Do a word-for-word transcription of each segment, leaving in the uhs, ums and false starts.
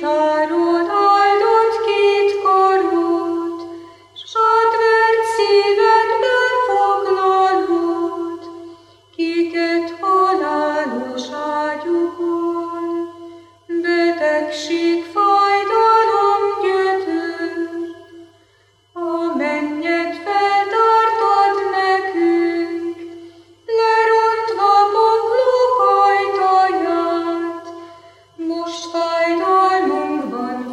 tárod áldott két karod, s átvert szívedbe foglalod, kiket halálos ágyukon, betegség, fájdalom gyötört, a mennyet feltártad nekünk, lerontva poklok ajtaját, most fájdalmunkban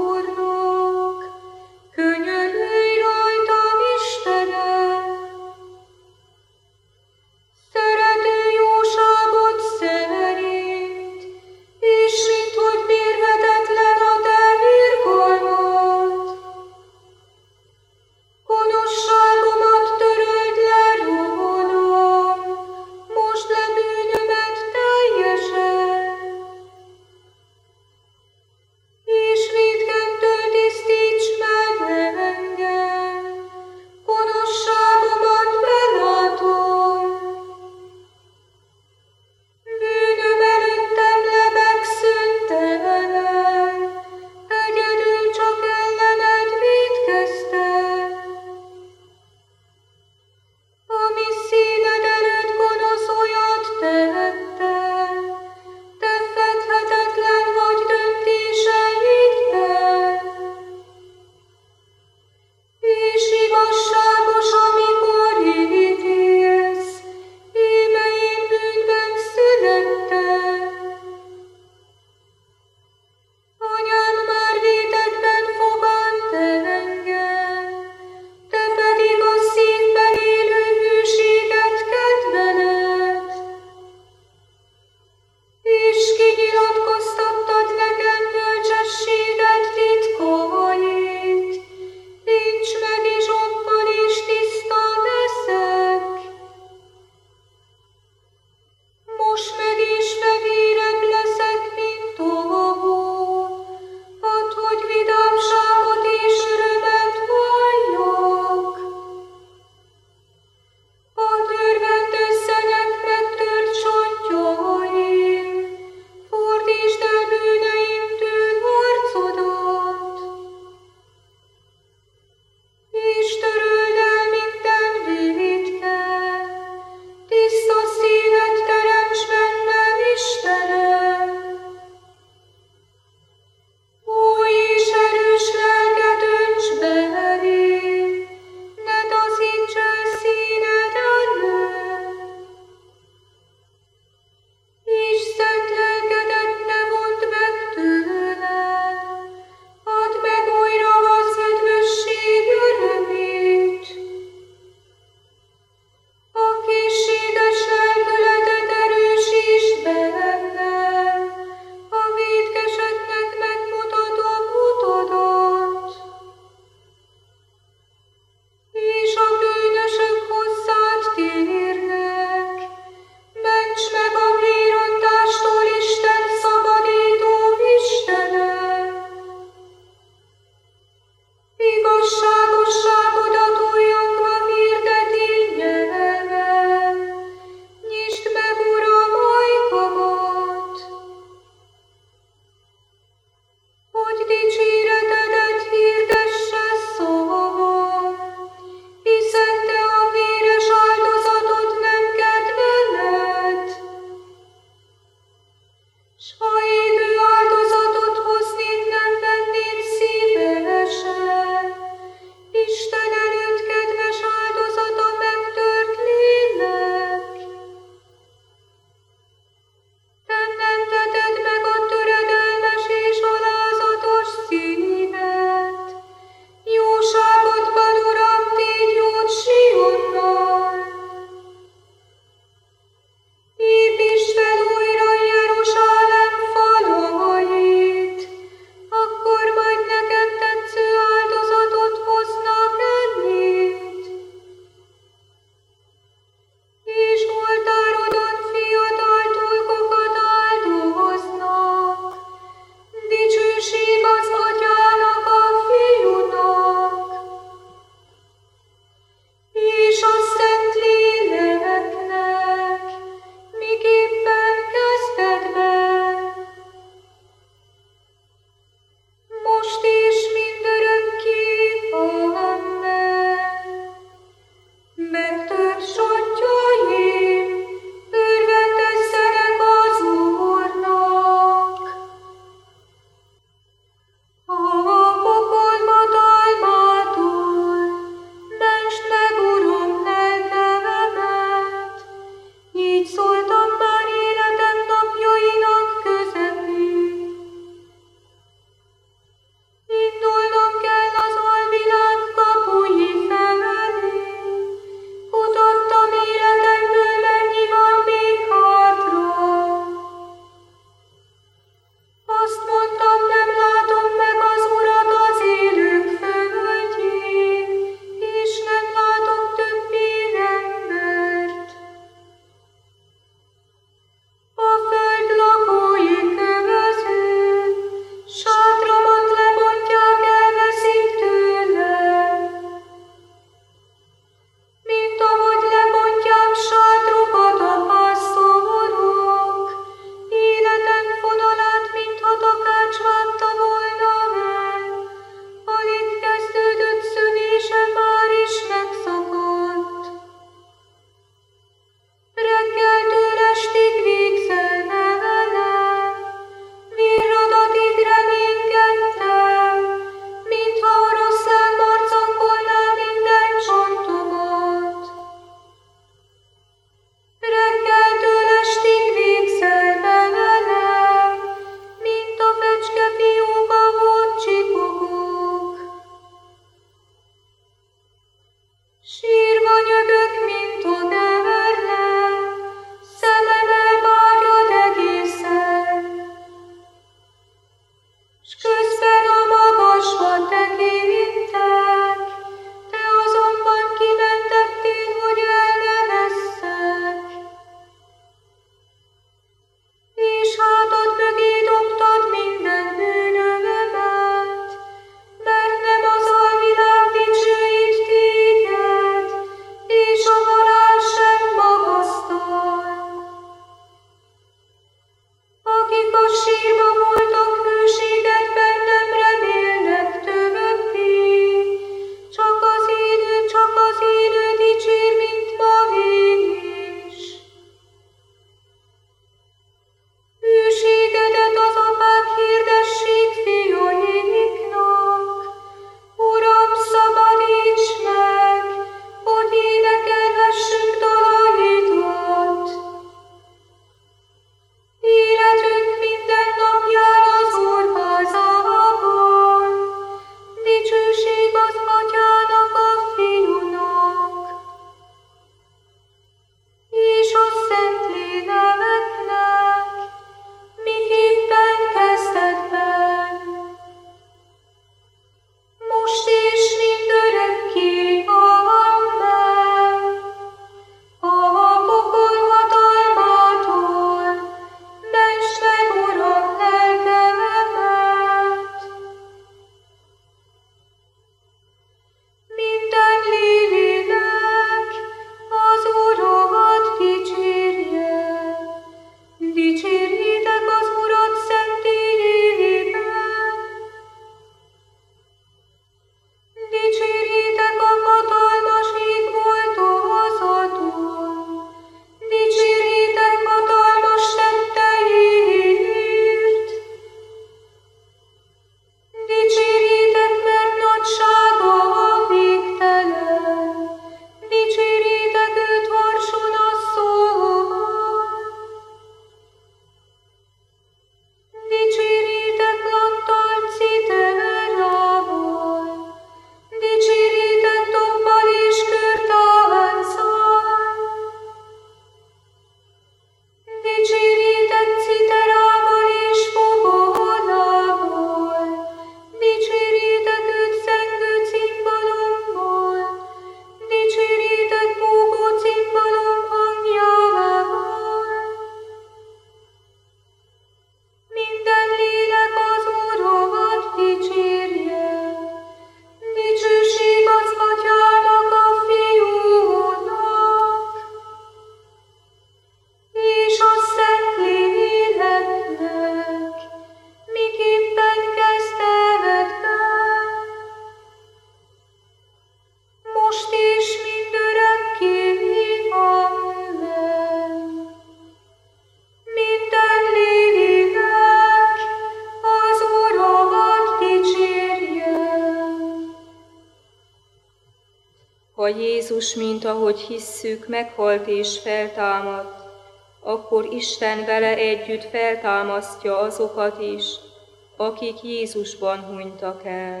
Ha Jézus, mint ahogy hisszük, meghalt és feltámadt, akkor Isten vele együtt feltámasztja azokat is, akik Jézusban hunytak el.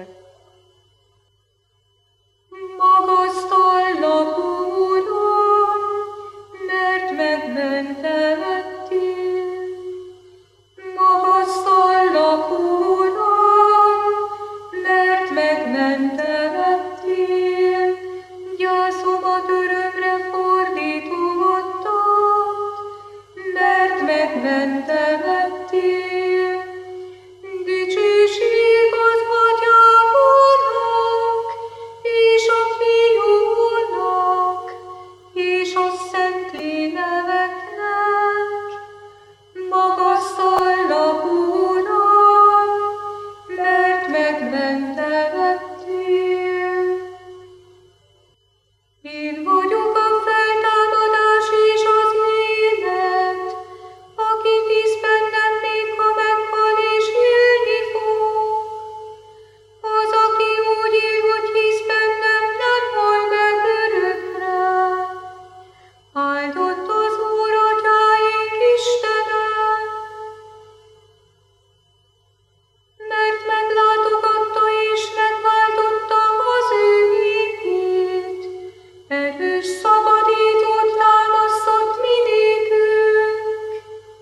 Magasztallak, Uram, mert megmentettél. Magasztallak, Uram, mert megmentettél. Gyászomat örömre fordítottad, mert megmentettél. Dicsőség az Atyának, és a Fiúnak, és a Szentléleknek. Magasztallak, Uram, mert megmentettél. Én vagyok a feltámadás és az élet, aki hisz bennem, még ha meghal és élni fog. Az, aki úgy él, hogy hisz bennem, nem hal meg örökre. Áldott az Úr, Atyáink Istene, mert meglátogatta és megváltotta az ő népét. Erős szabadítót támasztott mi nékünk.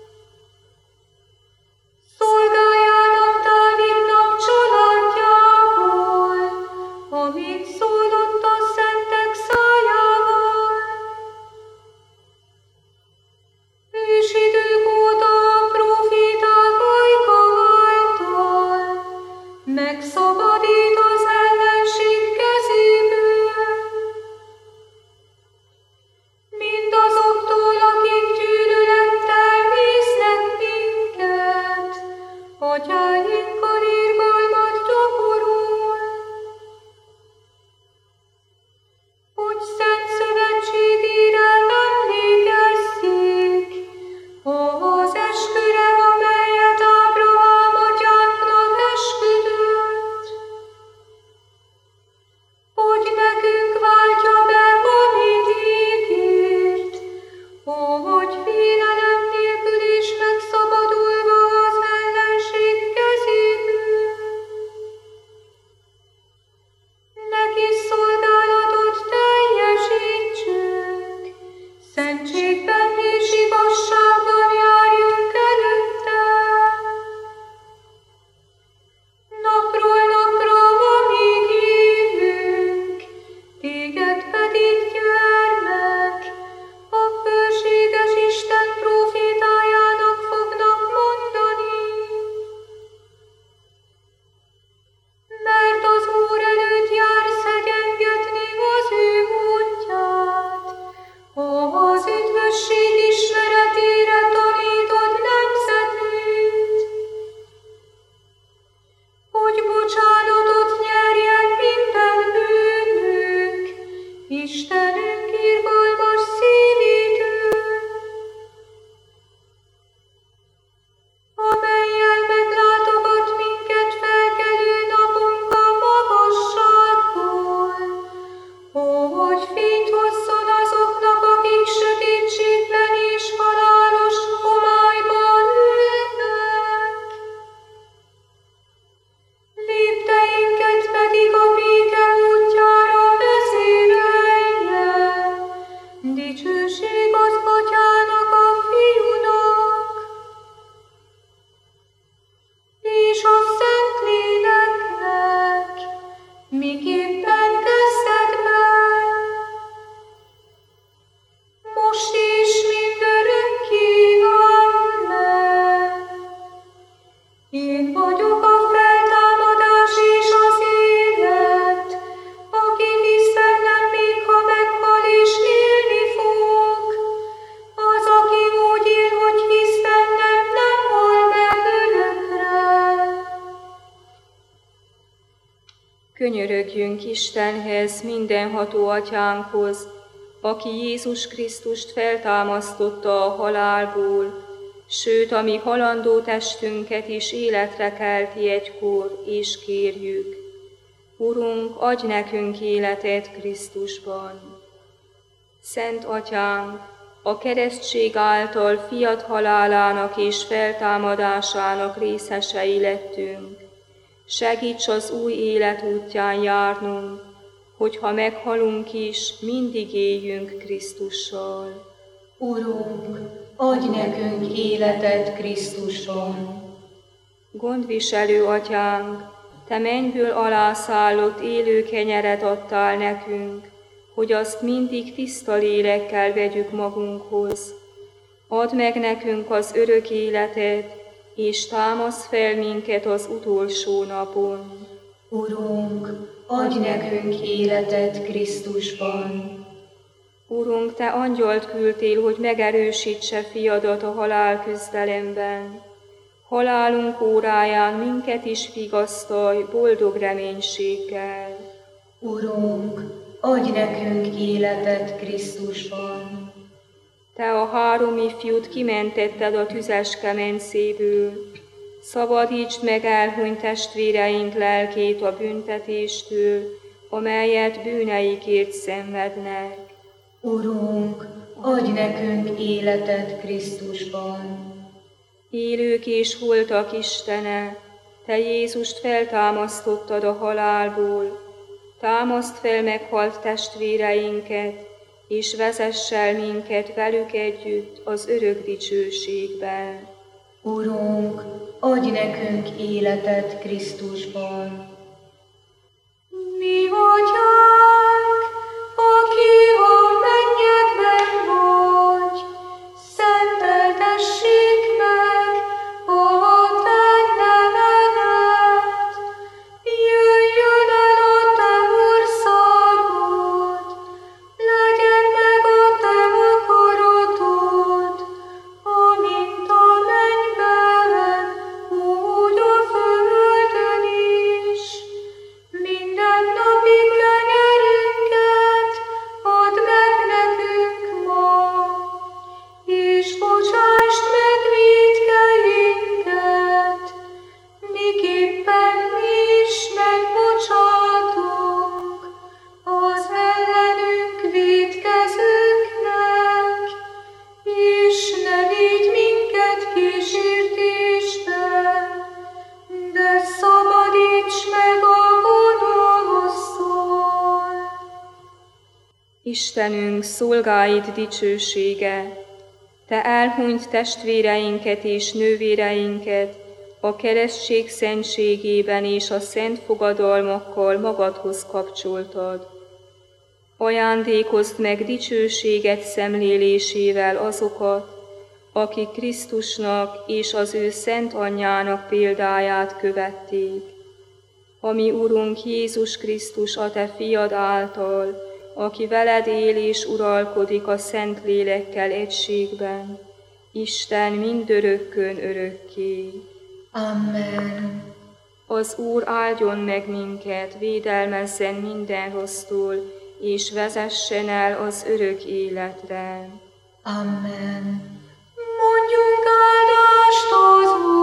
Szolgájának, Dávidnak családjából, amint szólott a szentek szájával. Ősidők óta a próféták ajka által megszabadít az ellenség kezéből. Mindazoktól, akik gyűlölettel néznek minket, atyáinkkal irgalmat gyakorol. Hogy szent szövetségére emlékezzék, az esküre, amelyet Ábrahám atyánknak esküdött, hogy nekünk váltja be, amit ígért, hogy félelem nélkül is megszabadulva az ellenség kezéből. Neki szolgálatot teljesítsünk, szentségben és igazságban járjunk előtte. Napról napra, amíg élünk, téged pedig, gyermek, a fölséges Isten prófétájának fognak mondani. Mert az Úr előtt jár szegyengetni az ő útját, az üdvösség ismeretére tanítod nemzetét, hogy bocsánatot nyerjen minden bűnünk, Istenünk irgalmas szívétől, amellyel meglátogat minket felkelő napunk a magasságból, hogy fényt hozzon azoknak, akik sötétségben és halálos homályban ülnek. Lépteinket pedig a béke útjára vezérelje. Dicsőség az Atyának, a Fiúnak, és a Szentléleknek, miképpen kezdetben, most és mindörökké. Amen. Én vagyok a feltámadás és az élet, aki hisz bennem, még ha meghal és élni fog. Az, aki úgy él, hogy hisz bennem, nem hal meg örökre. Könyörögjünk Istenhez, mindenható Atyánkhoz, aki Jézus Krisztust feltámasztotta a halálból, sőt, a mi halandó testünket is életre kelti egykor, és kérjük. Urunk, adj nekünk életet Krisztusban. Szent Atyánk, a keresztség által fiad halálának és feltámadásának részesei lettünk. Segíts az új élet útján járnunk, hogyha meghalunk is, mindig éljünk Krisztussal. Urunk, adj nekünk életet Krisztusban. Gondviselő Atyánk, Te mennyből alászállott élő kenyeret adtál nekünk, hogy azt mindig tiszta lélekkel vegyük magunkhoz. Add meg nekünk az örök életet, és támasz fel minket az utolsó napon. Urunk, adj nekünk életet Krisztusban. Urunk, Te angyalt küldtél, hogy megerősítse fiadat a halál küzdelemben. Halálunk óráján minket is vigasztalj boldog reménységgel. Urunk, adj nekünk életet Krisztusban. Te a három ifjút kimentetted a tüzes kemencéből. Szabadítsd meg elhunyt testvéreink lelkét a büntetéstől, amelyet bűneikért szenvednek. Urunk, adj nekünk életet Krisztusban. Élők és holtak Istene, Te Jézust feltámasztottad a halálból. Támaszd fel meghalt testvéreinket, és vezess el minket velük együtt az örök dicsőségbe. Urunk, adj nekünk életet Krisztusban. Mi Atyánk, aki a mennyekben vagy, szenteltessék meg a Te nevedet. Jöjjön el a Te országod, legyen meg a Te akaratod, amint a mennyben, úgy a földön is. Minden napi kenyerünket add meg nekünk ma, és bocsásd meg vétkeinket, miképpen mi is megbocsátunk az ellenünk vétkezőknek, és ne vigy minket kísértésbe, de szabadíts meg a gonosztól. Istenünk, szolgáid dicsősége, Te elhunyt testvéreinket és nővéreinket a keresztség szentségében és a szent fogadalmakkal magadhoz kapcsoltad. Ajándékozd meg dicsőséget szemlélésével azokat, akik Krisztusnak és az ő szent anyjának példáját követték. Ami Urunk Jézus Krisztus a Te fiad által, aki veled él és uralkodik a Szent Lélekkel egységben, Isten mindörökkön örökké. Amen. Az Úr áldjon meg minket, védelmezzen minden rossztól, és vezessen el az örök életre. Amen. Mondjunk áldást az